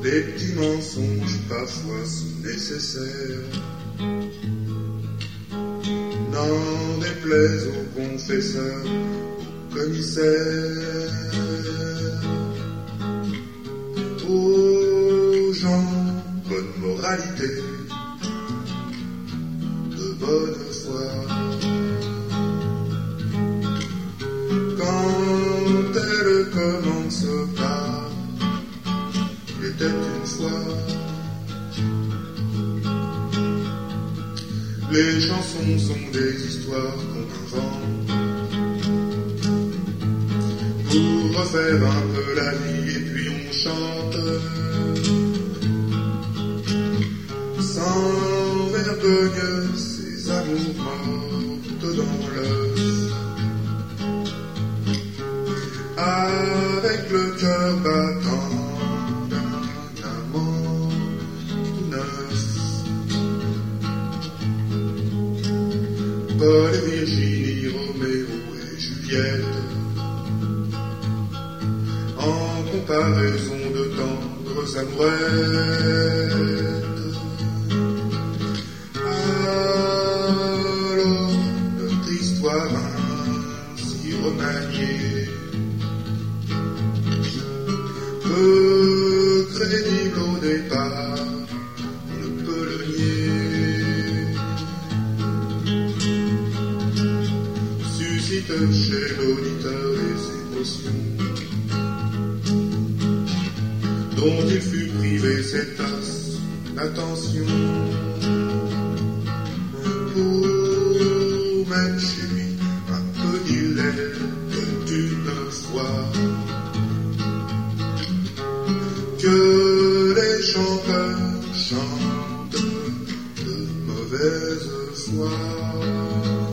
des petits mensonges parfois sont nécessaires. N'en déplaise au confesseur, au commissaire, aux gens, bonne moralité, de bonne foi. Quand elle commence par il était une fois, les chansons sont des histoires qu'on invente pour refaire un peu la vie, et puis on chante sans vergogne ces amours mortes dans l'œuf, avec le cœur battant d'un amant tout neuf. Paul et Virginie, Roméo et Juliette, en comparaison de tendres amourettes. Alors notre histoire ainsi remaniée, peu crédible au départ, on ne peut le nier, suscite chez l'auditeur les émotions dont il fut privé, s'étasse l'attention, pour mettre chez lui un peu d'ilette d'une fois que les chanteurs chantent de mauvaise foi.